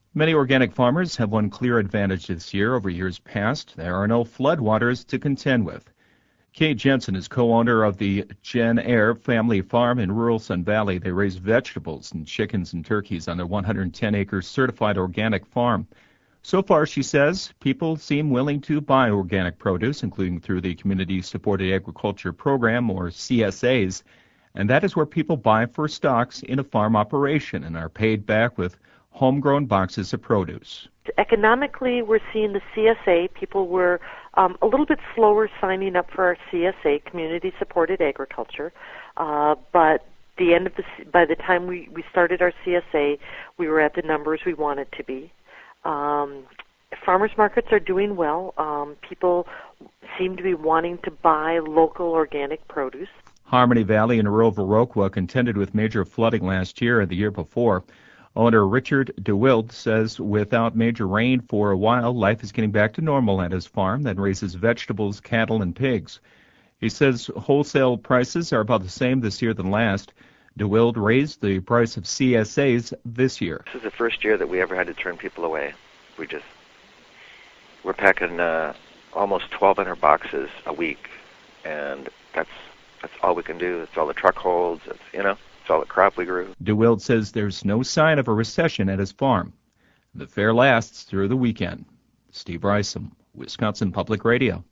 Many organic farmers have one clear advantage this year over years past. There are no floodwaters to contend with. Kate Jensen is co-owner of the Jen Eyre family farm in rural Sun Valley. They raise vegetables and chickens and turkeys on their 110-acre certified organic farm. So far, she says, people seem willing to buy organic produce, including through the Community Supported Agriculture Program, or CSAs. And that is where people buy for stocks in a farm operation and are paid back with homegrown boxes of produce. Economically, we're seeing the CSA. People were a little bit slower signing up for our CSA, Community Supported Agriculture, but by the time we started our CSA, we were at the numbers we wanted to be. Farmers markets are doing well. People seem to be wanting to buy local organic produce. Harmony Valley in rural Viroqua contended with major flooding last year and the year before. Owner Richard DeWild says without major rain for a while, life is getting back to normal at his farm that raises vegetables, cattle, and pigs. He says wholesale prices are about the same this year than last. DeWild raised the price of CSAs this year. This is the first year that we ever had to turn people away. We're packing almost 1,200 boxes a week, and that's all we can do. That's all the truck holds. It's all the crop we grew. DeWild says there's no sign of a recession at his farm. The fair lasts through the weekend. Steve Risom, Wisconsin Public Radio.